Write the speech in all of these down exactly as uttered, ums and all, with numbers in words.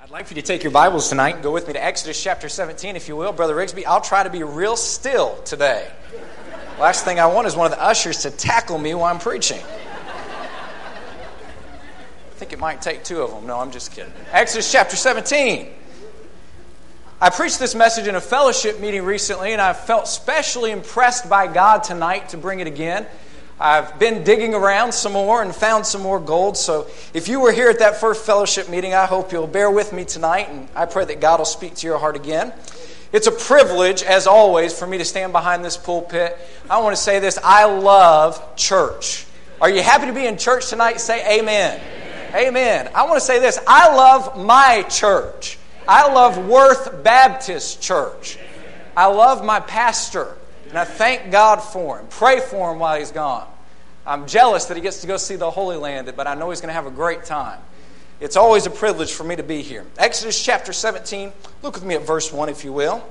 I'd like for you to take your Bibles tonight and go with me to Exodus chapter seventeen, if you will. Brother Rigsby, I'll try to be real still today. Last thing I want is one of the ushers to tackle me while I'm preaching. I think it might take two of them. No, I'm just kidding. Exodus chapter seventeen. I preached this message in a fellowship meeting recently, and I felt specially impressed by God tonight to bring it again. I've been digging around some more and found some more gold. So if you were here at that first fellowship meeting, I hope you'll bear with me tonight, and I pray that God will speak to your heart again. It's a privilege, as always, for me to stand behind this pulpit. I want to say this: I love church. Are you happy to be in church tonight? Say amen. Amen. Amen. I want to say this: I love my church. I love Worth Baptist Church. I love my pastor. And I thank God for him. Pray for him while he's gone. I'm jealous that he gets to go see the Holy Land, but I know he's going to have a great time. It's always a privilege for me to be here. Exodus chapter seventeen. Look with me at verse one, if you will.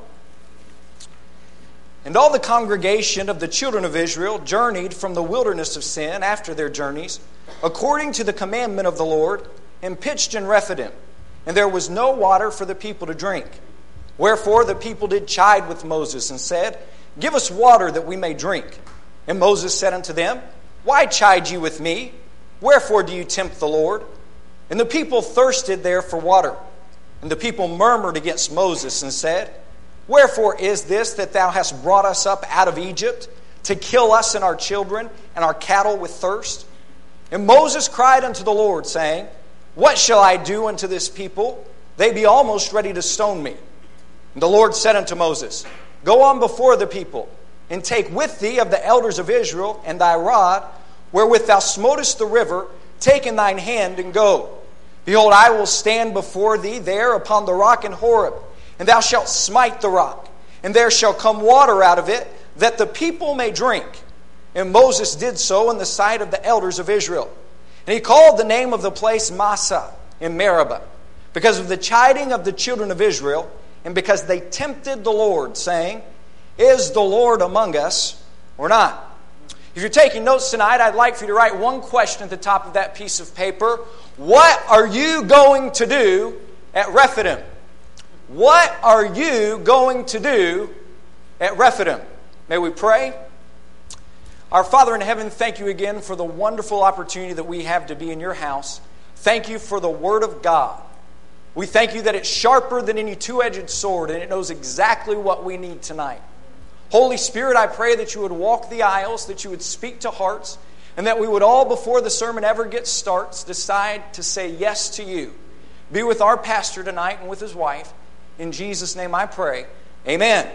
And all the congregation of the children of Israel journeyed from the wilderness of Sin after their journeys, according to the commandment of the Lord, and pitched in Rephidim. And there was no water for the people to drink. Wherefore the people did chide with Moses, and said, Give us water that we may drink. And Moses said unto them, Why chide ye with me? Wherefore do you tempt the Lord? And the people thirsted there for water. And the people murmured against Moses, and said, Wherefore is this that thou hast brought us up out of Egypt, to kill us and our children and our cattle with thirst? And Moses cried unto the Lord, saying, What shall I do unto this people? They be almost ready to stone me. And the Lord said unto Moses, Go on before the people, and take with thee of the elders of Israel and thy rod, wherewith thou smotest the river, take in thine hand, and go. Behold, I will stand before thee there upon the rock in Horeb, and thou shalt smite the rock, and there shall come water out of it, that the people may drink. And Moses did so in the sight of the elders of Israel. And he called the name of the place Massah in Meribah, because of the chiding of the children of Israel, and because they tempted the Lord, saying, Is the Lord among us or not? If you're taking notes tonight, I'd like for you to write one question at the top of that piece of paper. What are you going to do at Rephidim? What are you going to do at Rephidim? May we pray? Our Father in heaven, thank you again for the wonderful opportunity that we have to be in your house. Thank you for the Word of God. We thank you that it's sharper than any two-edged sword, and it knows exactly what we need tonight. Holy Spirit, I pray that you would walk the aisles, that you would speak to hearts, and that we would all, before the sermon ever gets starts, decide to say yes to you. Be with our pastor tonight and with his wife. In Jesus' name I pray. Amen.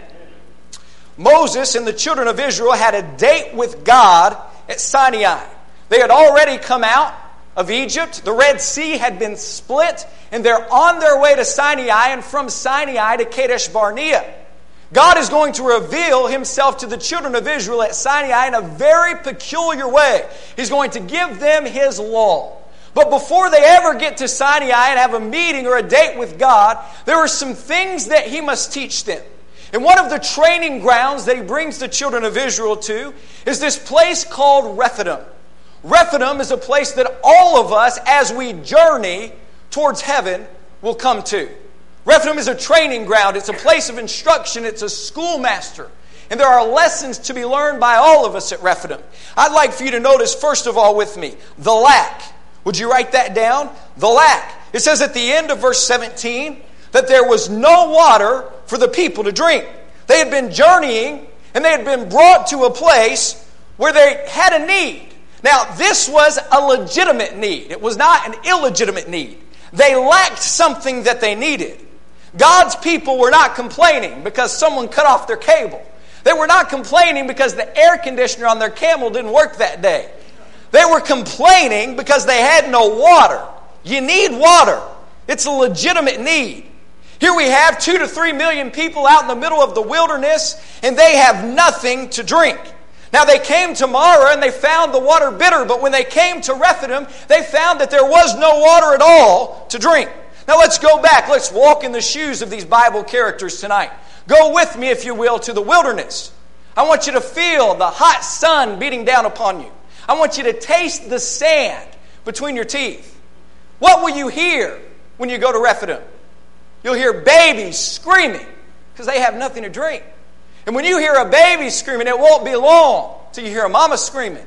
Moses and the children of Israel had a date with God at Sinai. They had already come out of Egypt. The Red Sea had been split, and they're on their way to Sinai, and from Sinai to Kadesh Barnea. God is going to reveal himself to the children of Israel at Sinai in a very peculiar way. He's going to give them his law. But before they ever get to Sinai and have a meeting or a date with God, there are some things that he must teach them. And one of the training grounds that he brings the children of Israel to is this place called Rephidim. Rephidim is a place that all of us, as we journey towards heaven, will come to. Rephidim is a training ground. It's a place of instruction. It's a schoolmaster. And there are lessons to be learned by all of us at Rephidim. I'd like for you to notice, first of all with me, the lack. Would you write that down? The lack. It says at the end of verse seventeen that there was no water for the people to drink. They had been journeying, and they had been brought to a place where they had a need. Now, this was a legitimate need. It was not an illegitimate need. They lacked something that they needed. God's people were not complaining because someone cut off their cable. They were not complaining because the air conditioner on their camel didn't work that day. They were complaining because they had no water. You need water. It's a legitimate need. Here we have two to three million people out in the middle of the wilderness, and they have nothing to drink. Now they came to Marah and they found the water bitter, but when they came to Rephidim, they found that there was no water at all to drink. Now let's go back. Let's walk in the shoes of these Bible characters tonight. Go with me, if you will, to the wilderness. I want you to feel the hot sun beating down upon you. I want you to taste the sand between your teeth. What will you hear when you go to Rephidim? You'll hear babies screaming because they have nothing to drink. And when you hear a baby screaming, it won't be long till you hear a mama screaming.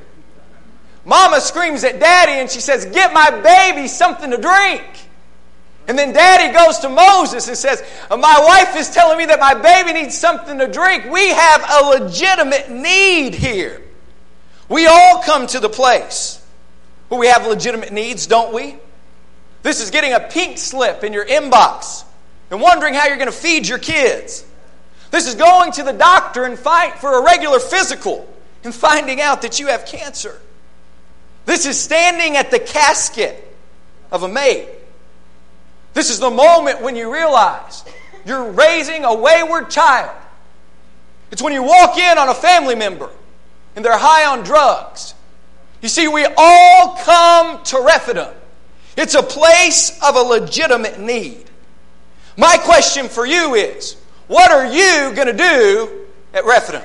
Mama screams at daddy and she says, get my baby something to drink. And then daddy goes to Moses and says, my wife is telling me that my baby needs something to drink. We have a legitimate need here. We all come to the place where we have legitimate needs, don't we? This is getting a pink slip in your inbox and wondering how you're going to feed your kids. This is going to the doctor and fight for a regular physical and finding out that you have cancer. This is standing at the casket of a maid. This is the moment when you realize you're raising a wayward child. It's when you walk in on a family member and they're high on drugs. You see, we all come to Rephidim. It's a place of a legitimate need. My question for you is, what are you going to do at Rephidim?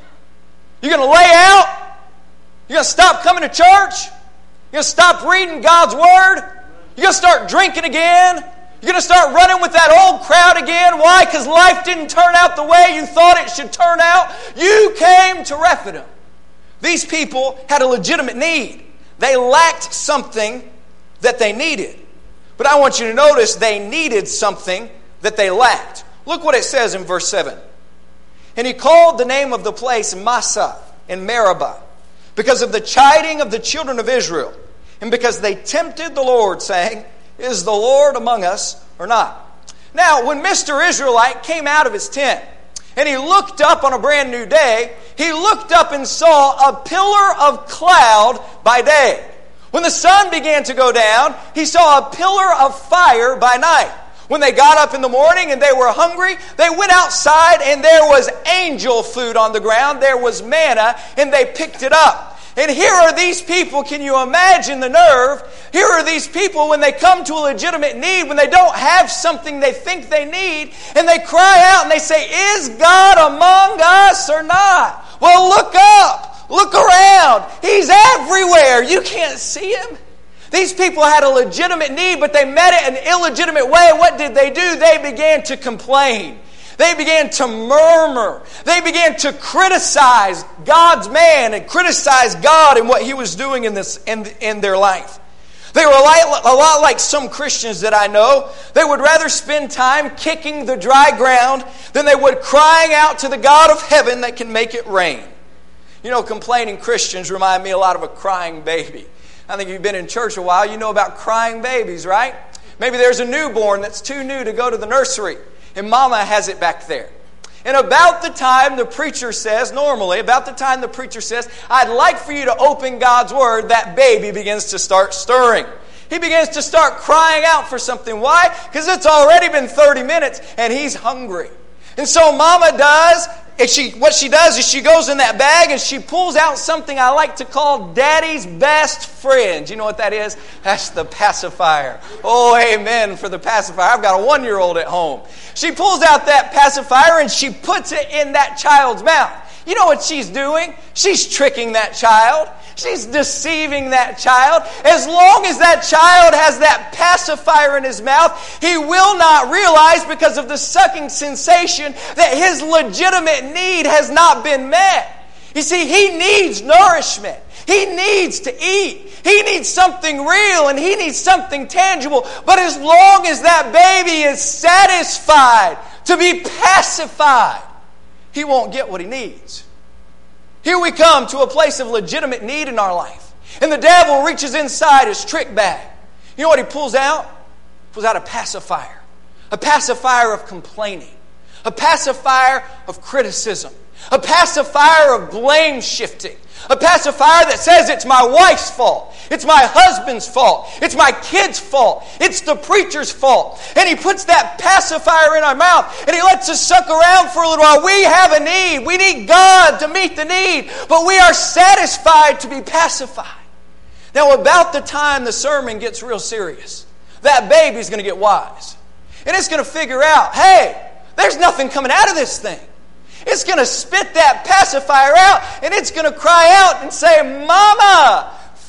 You're going to lay out? You're going to stop coming to church? You're going to stop reading God's Word? You're going to start drinking again? You're going to start running with that old crowd again? Why? Because life didn't turn out the way you thought it should turn out. You came to Rephidim. These people had a legitimate need. They lacked something that they needed. But I want you to notice they needed something that they lacked. Look what it says in verse seven. And he called the name of the place Massah in Meribah, because of the chiding of the children of Israel, and because they tempted the Lord, saying, is the Lord among us or not? Now, when Mister Israelite came out of his tent, and he looked up on a brand new day, he looked up and saw a pillar of cloud by day. When the sun began to go down, he saw a pillar of fire by night. When they got up in the morning and they were hungry, they went outside and there was angel food on the ground. There was manna and they picked it up. And here are these people, can you imagine the nerve? Here are these people when they come to a legitimate need, when they don't have something they think they need, and they cry out and they say, is God among us or not? Well, look up, look around. He's everywhere. You can't see Him. These people had a legitimate need, but they met it an illegitimate way. What did they do? They began to complain. They began to murmur. They began to criticize God's man and criticize God and what He was doing in this in, in their life. They were a lot, a lot like some Christians that I know. They would rather spend time kicking the dry ground than they would crying out to the God of heaven that can make it rain. You know, complaining Christians remind me a lot of a crying baby. I think if you've been in church a while, you know about crying babies, right? Maybe there's a newborn that's too new to go to the nursery, and mama has it back there. And about the time the preacher says, normally, about the time the preacher says, I'd like for you to open God's Word, that baby begins to start stirring. He begins to start crying out for something. Why? Because it's already been thirty minutes, and he's hungry. And so mama does, and she, what she does is she goes in that bag and she pulls out something I like to call Daddy's best friend. You know what that is? That's the pacifier. Oh, amen for the pacifier. I've got a one-year-old at home. She pulls out that pacifier and she puts it in that child's mouth. You know what she's doing? She's tricking that child. She's deceiving that child. As long as that child has that pacifier in his mouth, he will not realize, because of the sucking sensation, that his legitimate need has not been met. You see, he needs nourishment. He needs to eat. He needs something real and he needs something tangible. But as long as that baby is satisfied to be pacified, he won't get what he needs. Here we come to a place of legitimate need in our life. And the devil reaches inside his trick bag. You know what he pulls out? He pulls out a pacifier. A pacifier of complaining. A pacifier of criticism. A pacifier of blame shifting. A pacifier that says it's my wife's fault. It's my husband's fault. It's my kid's fault. It's the preacher's fault. And he puts that pacifier in our mouth and he lets us suck around for a little while. We have a need. We need God to meet the need. But we are satisfied to be pacified. Now, about the time the sermon gets real serious, that baby's going to get wise. And it's going to figure out, hey, there's nothing coming out of this thing. It's going to spit that pacifier out and it's going to cry out and say, Mama,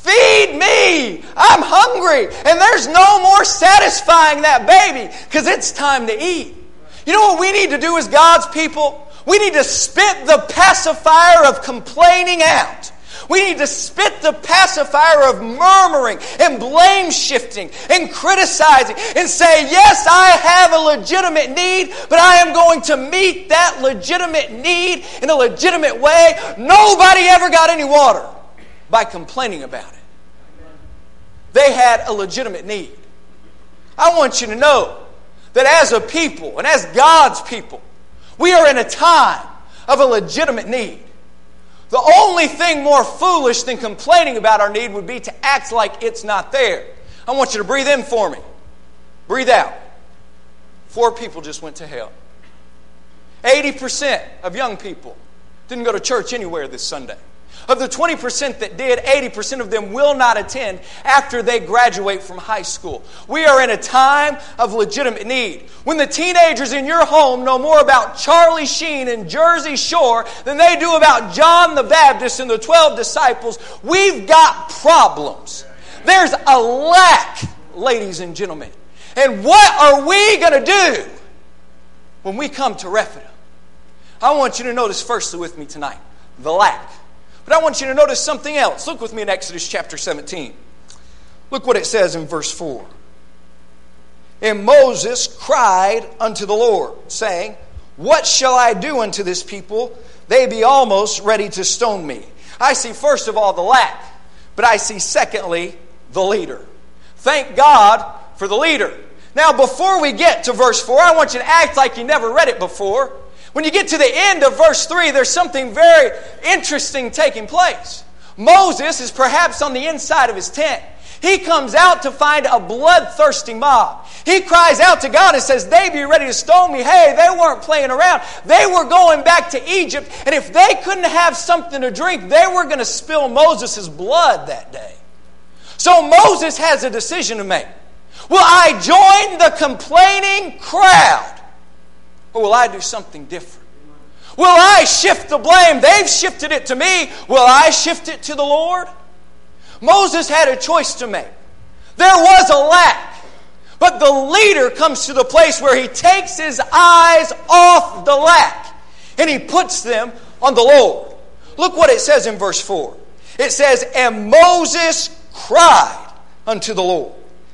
feed me. I'm hungry. And there's no more satisfying that baby because it's time to eat. You know what we need to do as God's people? We need to spit the pacifier of complaining out. We need to spit the pacifier of murmuring and blame shifting and criticizing and say, yes, I have a legitimate need, but I am going to meet that legitimate need in a legitimate way. Nobody ever got any water by complaining about it. They had a legitimate need. I want you to know that as a people and as God's people, we are in a time of a legitimate need. The only thing more foolish than complaining about our need would be to act like it's not there. I want you to breathe in for me. Breathe out. Four people just went to hell. eighty percent of young people didn't go to church anywhere this Sunday. Of the twenty percent that did, eighty percent of them will not attend after they graduate from high school. We are in a time of legitimate need. When the teenagers in your home know more about Charlie Sheen and Jersey Shore than they do about John the Baptist and the twelve disciples, we've got problems. There's a lack, ladies and gentlemen. And what are we going to do when we come to Rephidim? I want you to notice firstly with me tonight, the lack. But I want you to notice something else. Look with me in Exodus chapter seventeen. Look what it says in verse four. And Moses cried unto the Lord, saying, what shall I do unto this people? They be almost ready to stone me. I see first of all the lack, but I see secondly the leader. Thank God for the leader. Now before we get to verse four, I want you to act like you never read it before. When you get to the end of verse three, there's something very interesting taking place. Moses is perhaps on the inside of his tent. He comes out to find a bloodthirsty mob. He cries out to God and says, they be ready to stone me. Hey, they weren't playing around. They were going back to Egypt, and if they couldn't have something to drink, they were going to spill Moses' blood that day. So Moses has a decision to make. Will I join the complaining crowd? Or will I do something different? Will I shift the blame? They've shifted it to me. Will I shift it to the Lord? Moses had a choice to make. There was a lack. But the leader comes to the place where he takes his eyes off the lack and he puts them on the Lord. Look what it says in verse four. It says, and Moses cried unto the Lord.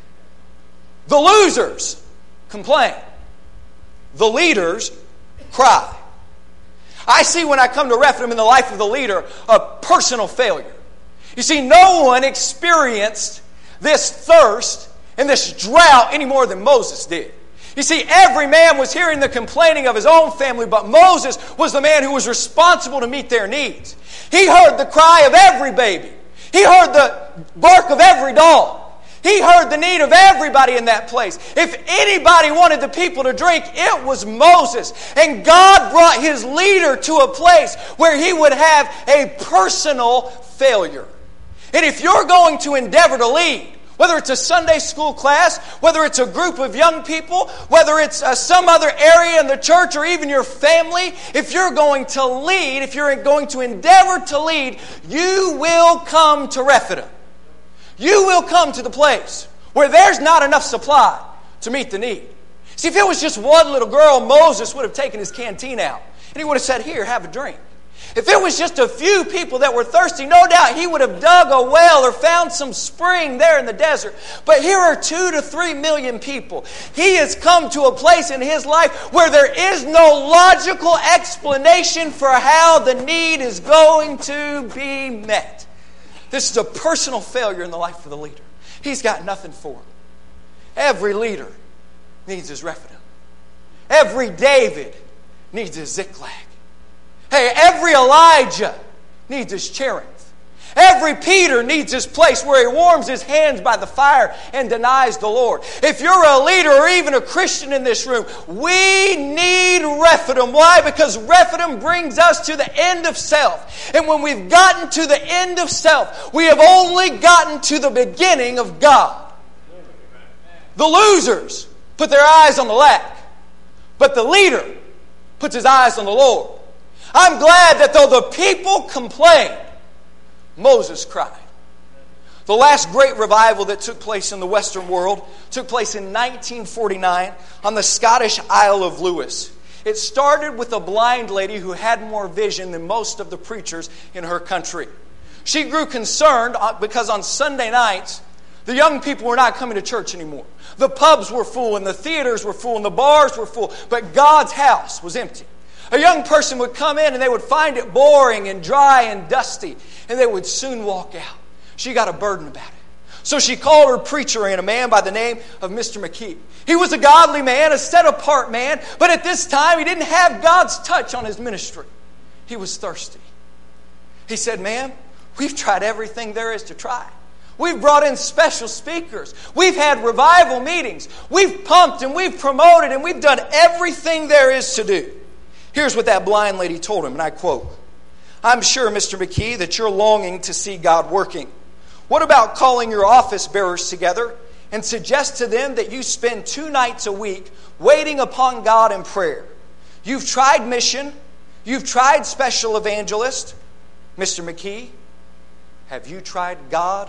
The losers complain. The leaders cry. I see when I come to Rephidim in the life of the leader a personal failure. You see, no one experienced this thirst and this drought any more than Moses did. You see, every man was hearing the complaining of his own family, but Moses was the man who was responsible to meet their needs. He heard the cry of every baby. He heard the bark of every dog. He heard the need of everybody in that place. If anybody wanted the people to drink, it was Moses. And God brought his leader to a place where he would have a personal failure. And if you're going to endeavor to lead, whether it's a Sunday school class, whether it's a group of young people, whether it's uh, some other area in the church or even your family, if you're going to lead, if you're going to endeavor to lead, you will come to Rephidim. You will come to the place where there's not enough supply to meet the need. See, if it was just one little girl, Moses would have taken his canteen out and he would have said, here, have a drink. If it was just a few people that were thirsty, no doubt he would have dug a well or found some spring there in the desert. But here are two to three million people. He has come to a place in his life where there is no logical explanation for how the need is going to be met. This is a personal failure in the life of the leader. He's got nothing for him. Every leader needs his Rephidim. Every David needs his Ziklag. Hey, every Elijah needs his Cherith. Every Peter needs his place where he warms his hands by the fire and denies the Lord. If you're a leader or even a Christian in this room, we need Rephidim. Why? Because Rephidim brings us to the end of self. And when we've gotten to the end of self, we have only gotten to the beginning of God. The losers put their eyes on the lack, but the leader puts his eyes on the Lord. I'm glad that though the people complained, Moses cried. The last great revival that took place in the Western world took place in nineteen forty-nine on the Scottish Isle of Lewis. It started with a blind lady who had more vision than most of the preachers in her country. She grew concerned because on Sunday nights, the young people were not coming to church anymore. The pubs were full and the theaters were full and the bars were full, but God's house was empty. A young person would come in and they would find it boring and dry and dusty, and they would soon walk out. She got a burden about it. So she called her preacher in, a man by the name of Mister McKee. He was a godly man, a set-apart man, but at this time he didn't have God's touch on his ministry. He was thirsty. He said, "Ma'am, we've tried everything there is to try. We've brought in special speakers. We've had revival meetings. We've pumped and we've promoted and we've done everything there is to do." Here's what that blind lady told him, and I quote, "I'm sure, Mister McKee, that you're longing to see God working. What about calling your office bearers together and suggest to them that you spend two nights a week waiting upon God in prayer? You've tried mission. You've tried special evangelist. Mister McKee, have you tried God?"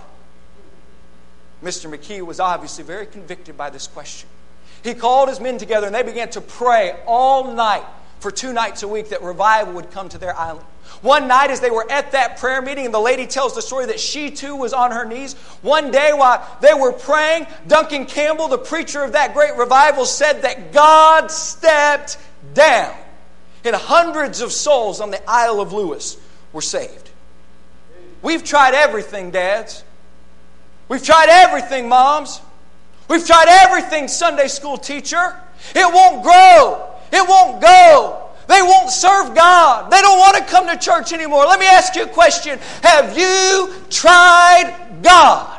Mister McKee was obviously very convicted by this question. He called his men together and they began to pray all night for two nights a week that revival would come to their island. One night as they were at that prayer meeting, and the lady tells the story that she too was on her knees. One day while they were praying, Duncan Campbell, the preacher of that great revival, said that God stepped down and hundreds of souls on the Isle of Lewis were saved. We've tried everything, dads. We've tried everything, moms. We've tried everything, Sunday school teacher. It won't grow. It won't go. They won't serve God. They don't want to come to church anymore. Let me ask you a question. Have you tried God?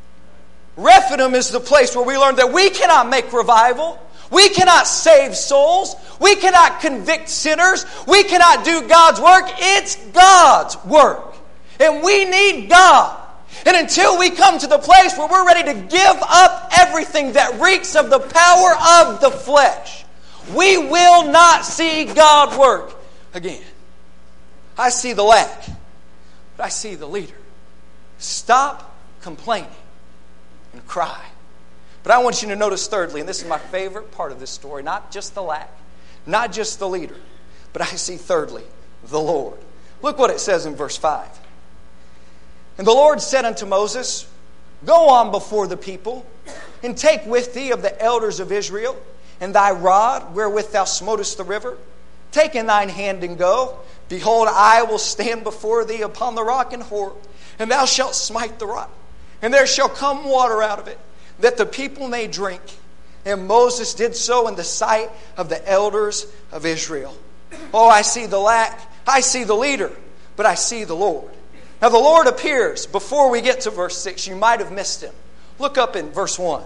Rephidim is the place where we learn that we cannot make revival. We cannot save souls. We cannot convict sinners. We cannot do God's work. It's God's work. And we need God. And until we come to the place where we're ready to give up everything that reeks of the power of the flesh, we will not see God work again. I see the lack, but I see the leader. Stop complaining and cry. But I want you to notice thirdly, and this is my favorite part of this story, not just the lack, not just the leader, but I see thirdly, the Lord. Look what it says in verse five. "And the Lord said unto Moses, Go on before the people, and take with thee of the elders of Israel, and thy rod wherewith thou smotest the river. Take in thine hand and go. Behold, I will stand before thee upon the rock in Horeb, and thou shalt smite the rock, and there shall come water out of it, that the people may drink. And Moses did so in the sight of the elders of Israel." Oh, I see the lack, I see the leader, but I see the Lord. Now the Lord appears before we get to verse six. You might have missed him. Look up in verse one.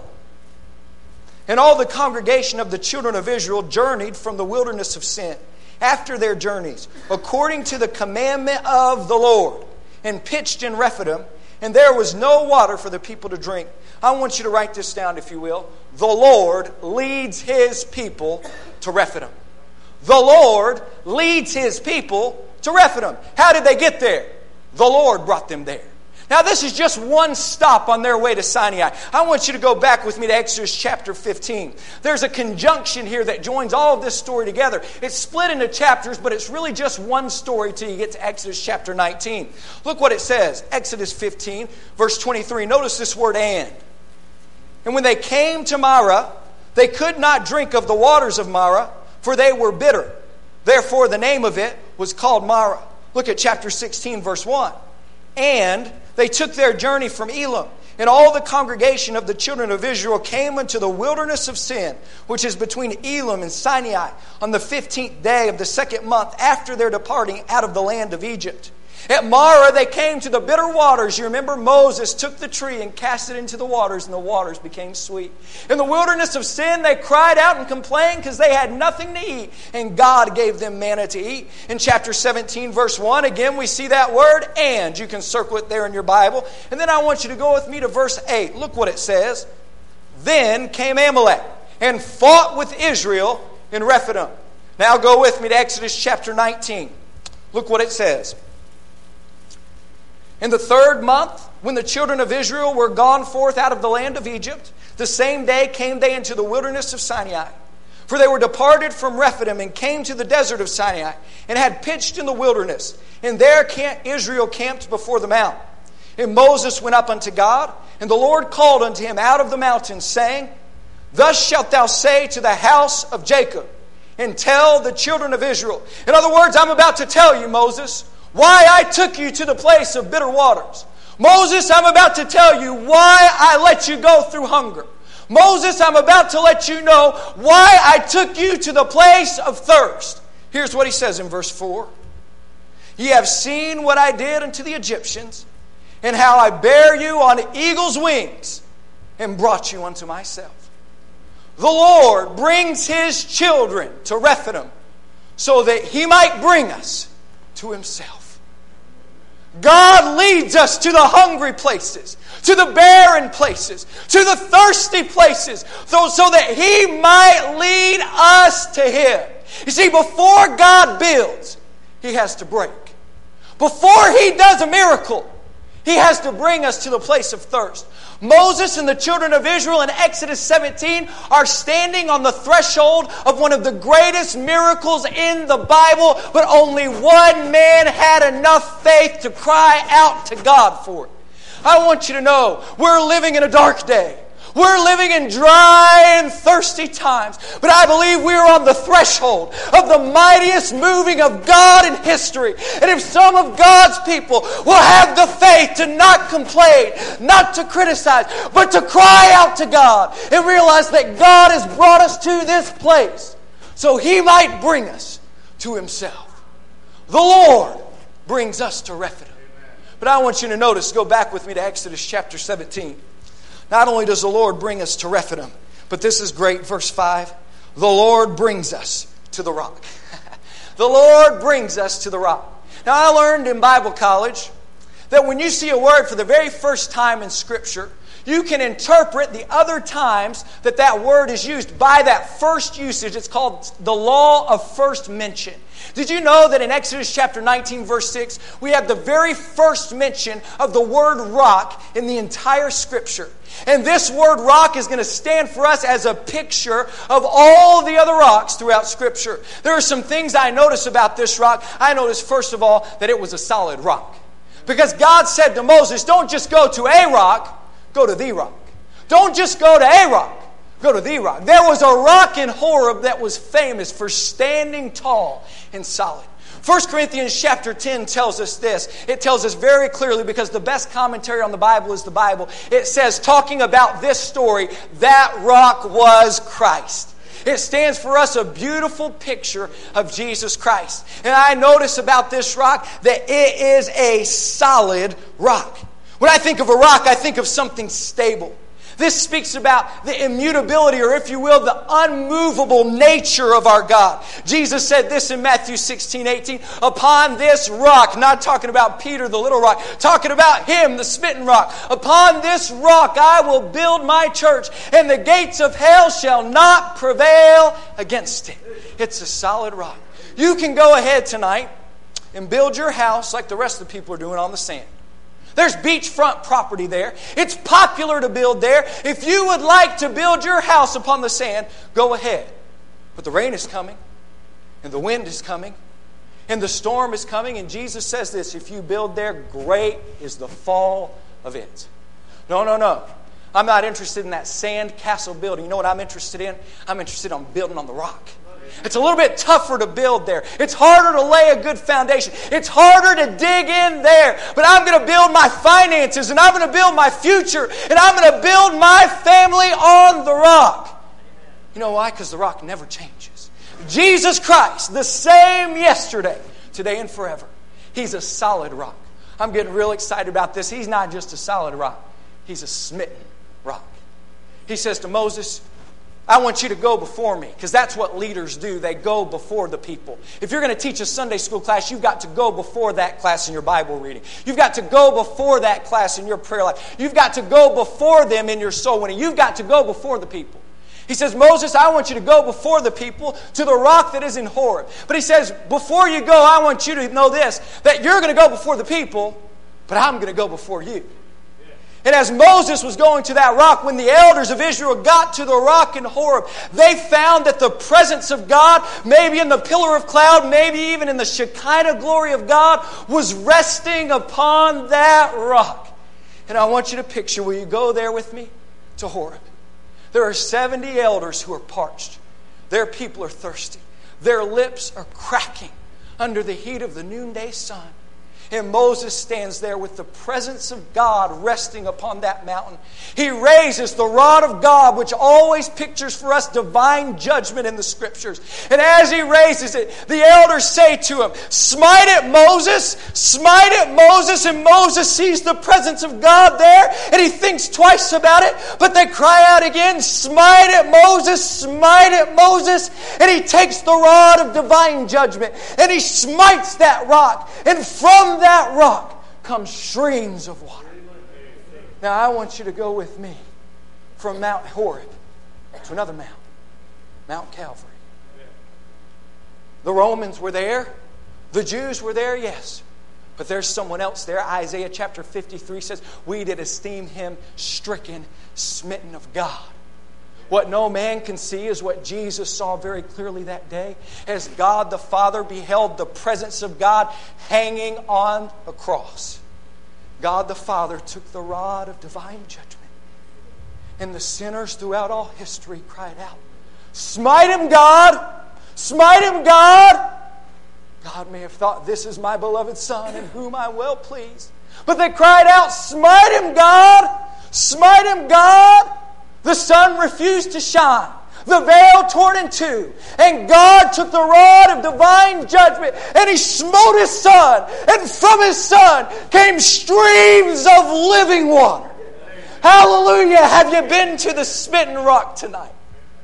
"And all the congregation of the children of Israel journeyed from the wilderness of sin after their journeys, according to the commandment of the Lord, and pitched in Rephidim, and there was no water for the people to drink." I want you to write this down, if you will. The Lord leads His people to Rephidim. The Lord leads His people to Rephidim. How did they get there? The Lord brought them there. Now this is just one stop on their way to Sinai. I want you to go back with me to Exodus chapter fifteen. There's a conjunction here that joins all of this story together. It's split into chapters, but it's really just one story till you get to Exodus chapter nineteen. Look what it says. Exodus fifteen, verse twenty-three. Notice this word "and." "And when they came to Marah, they could not drink of the waters of Marah, for they were bitter. Therefore the name of it was called Marah." Look at chapter sixteen, verse one. "And they took their journey from Elim, and all the congregation of the children of Israel came into the wilderness of Sin, which is between Elim and Sinai, on the fifteenth day of the second month after their departing out of the land of Egypt. At Marah they came to the bitter waters. You remember Moses took the tree and cast it into the waters, and the waters became sweet. In the wilderness of Sin they cried out and complained because they had nothing to eat, and God gave them manna to eat." In chapter seventeen, verse one, again we see that word "and." You can circle it there in your Bible. And then I want you to go with me to verse eight. Look what it says. "Then came Amalek and fought with Israel in Rephidim." Now go with me to Exodus chapter nineteen. Look what it says. In the third month, when the children of Israel were gone forth out of the land of Egypt, the same day came they into the wilderness of Sinai. For they were departed from Rephidim and came to the desert of Sinai and had pitched in the wilderness. And there Israel camped before the mount. And Moses went up unto God, and the Lord called unto him out of the mountain, saying, Thus shalt thou say to the house of Jacob, and tell the children of Israel. In other words, I'm about to tell you, Moses, why I took you to the place of bitter waters. Moses, I'm about to tell you why I let you go through hunger. Moses, I'm about to let you know why I took you to the place of thirst. Here's what he says in verse four. Ye have seen what I did unto the Egyptians, and how I bare you on eagle's wings, and brought you unto myself. The Lord brings His children to Rephidim, so that He might bring us to Himself. God leads us to the hungry places, to the barren places, to the thirsty places, so, so that He might lead us to Him. You see, before God builds, He has to break. Before He does a miracle, He has to bring us to the place of thirst. Moses and the children of Israel in Exodus seventeen are standing on the threshold of one of the greatest miracles in the Bible, but only one man had enough faith to cry out to God for it. I want you to know, we're living in a dark day. We're living in dry and thirsty times. But I believe we are on the threshold of the mightiest moving of God in history. And if some of God's people will have the faith to not complain, not to criticize, but to cry out to God and realize that God has brought us to this place so He might bring us to Himself. The Lord brings us to Rephidim. But I want you to notice, go back with me to Exodus chapter seventeen. Not only does the Lord bring us to Rephidim, but this is great, verse five. The Lord brings us to the rock. The Lord brings us to the rock. Now, I learned in Bible college that when you see a word for the very first time in Scripture, you can interpret the other times that that word is used by that first usage. It's called the law of first mention. Did you know that in Exodus chapter nineteen, verse six, we have the very first mention of the word rock in the entire Scripture? And this word rock is going to stand for us as a picture of all the other rocks throughout Scripture. There are some things I notice about this rock. I notice, first of all, that it was a solid rock. Because God said to Moses, don't just go to a rock, go to the rock. Don't just go to a rock, go to the rock. There was a rock in Horeb that was famous for standing tall and solid. First Corinthians chapter ten tells us this. It tells us very clearly, because the best commentary on the Bible is the Bible. It says, talking about this story, that rock was Christ. It stands for us a beautiful picture of Jesus Christ. And I notice about this rock that it is a solid rock. When I think of a rock, I think of something stable. This speaks about the immutability, or if you will, the unmovable nature of our God. Jesus said this in Matthew sixteen, eighteen, upon this rock, not talking about Peter the little rock, talking about Him, the smitten rock. Upon this rock I will build my church, and the gates of hell shall not prevail against it. It's a solid rock. You can go ahead tonight and build your house like the rest of the people are doing on the sand. There's beachfront property there. It's popular to build there. If you would like to build your house upon the sand, go ahead. But the rain is coming, and the wind is coming, and the storm is coming, and Jesus says this, if you build there, great is the fall of it. No, no, no. I'm not interested in that sand castle building. You know what I'm interested in? I'm interested in building on the rock. It's a little bit tougher to build there. It's harder to lay a good foundation. It's harder to dig in there. But I'm going to build my finances, and I'm going to build my future, and I'm going to build my family on the rock. You know why? Because the rock never changes. Jesus Christ, the same yesterday, today, and forever. He's a solid rock. I'm getting real excited about this. He's not just a solid rock. He's a smitten rock. He says to Moses, I want you to go before me, because that's what leaders do. They go before the people. If you're going to teach a Sunday school class, you've got to go before that class in your Bible reading. You've got to go before that class in your prayer life. You've got to go before them in your soul winning. You've got to go before the people. He says, Moses, I want you to go before the people to the rock that is in Horeb. But he says, before you go, I want you to know this, that you're going to go before the people, but I'm going to go before you. And as Moses was going to that rock, when the elders of Israel got to the rock in Horeb, they found that the presence of God, maybe in the pillar of cloud, maybe even in the Shekinah glory of God, was resting upon that rock. And I want you to picture, will you go there with me to Horeb? There are seventy elders who are parched. Their people are thirsty. Their lips are cracking under the heat of the noonday sun. And Moses stands there with the presence of God resting upon that mountain. He raises the rod of God, which always pictures for us divine judgment in the Scriptures. And as he raises it, the elders say to him, "Smite it, Moses! Smite it, Moses!" And Moses sees the presence of God there, and he thinks twice about it. But they cry out again, "Smite it, Moses! Smite it, Moses!" And he takes the rod of divine judgment, and he smites that rock. And from that rock comes streams of water. Now I want you to go with me from Mount Horeb to another mountain, Mount Calvary. The Romans were there. The Jews were there, yes. But there's someone else there. Isaiah chapter fifty-three says, "We did esteem him stricken, smitten of God." What no man can see is what Jesus saw very clearly that day, as God the Father beheld the presence of God hanging on a cross. God the Father took the rod of divine judgment, and the sinners throughout all history cried out, "Smite him, God! Smite him, God!" God may have thought, "This is my beloved Son in whom I am well pleased." But they cried out, "Smite him, God! Smite him, God!" The sun refused to shine. The veil torn in two. And God took the rod of divine judgment and He smote His Son. And from His Son came streams of living water. Hallelujah. Have you been to the smitten rock tonight?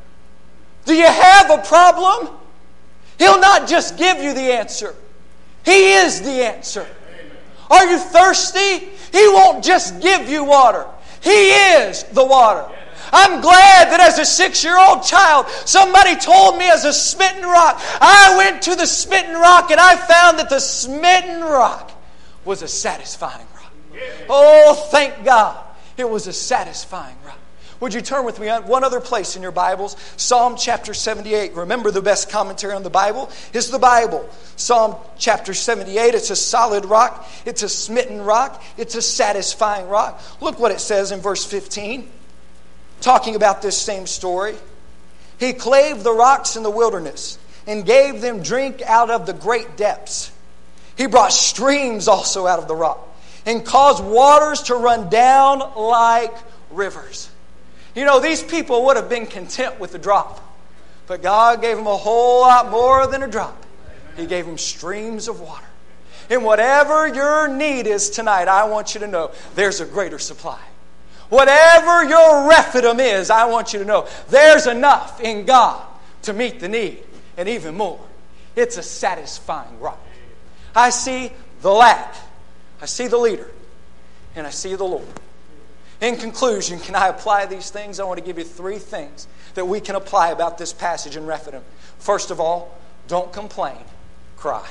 Do you have a problem? He'll not just give you the answer. He is the answer. Are you thirsty? He won't just give you water. He is the water. I'm glad that as a six-year-old child, somebody told me as a smitten rock. I went to the smitten rock and I found that the smitten rock was a satisfying rock. Oh, thank God it was a satisfying rock. Would you turn with me on one other place in your Bibles? Psalm chapter seventy-eight. Remember, the best commentary on the Bible is the Bible. Psalm chapter seventy-eight. It's a solid rock. It's a smitten rock. It's a satisfying rock. Look what it says in verse fifteen. Talking about this same story. "He clave the rocks in the wilderness and gave them drink out of the great depths. He brought streams also out of the rock and caused waters to run down like rivers." You know, these people would have been content with a drop. But God gave them a whole lot more than a drop. He gave them streams of water. And whatever your need is tonight, I want you to know there's a greater supply. Whatever your Rephidim is, I want you to know there's enough in God to meet the need and even more. It's a satisfying rock. I see the lack. I see the leader. And I see the Lord. In conclusion, can I apply these things? I want to give you three things that we can apply about this passage in Rephidim. First of all, don't complain. Cry.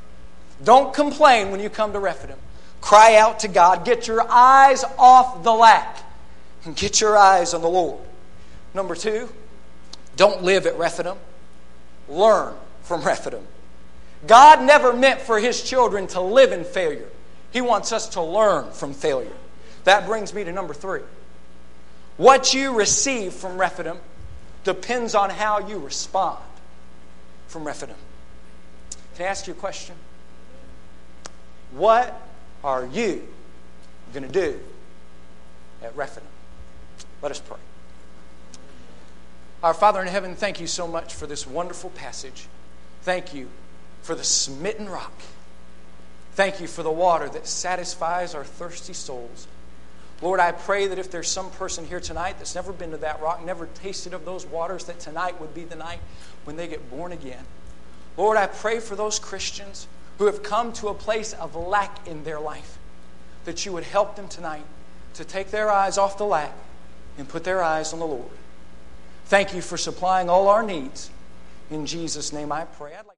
Don't complain when you come to Rephidim. Cry out to God. Get your eyes off the lack. And get your eyes on the Lord. Number two, don't live at Rephidim. Learn from Rephidim. God never meant for His children to live in failure. He wants us to learn from failure. That brings me to number three. What you receive from Rephidim depends on how you respond from Rephidim. Can I ask you a question? What are you going to do at Rephidim? Let us pray. Our Father in heaven, thank you so much for this wonderful passage. Thank you for the smitten rock. Thank you for the water that satisfies our thirsty souls. Lord, I pray that if there's some person here tonight that's never been to that rock, never tasted of those waters, that tonight would be the night when they get born again. Lord, I pray for those Christians who have come to a place of lack in their life, that you would help them tonight to take their eyes off the lack and put their eyes on the Lord. Thank you for supplying all our needs. In Jesus' name I pray. I'd like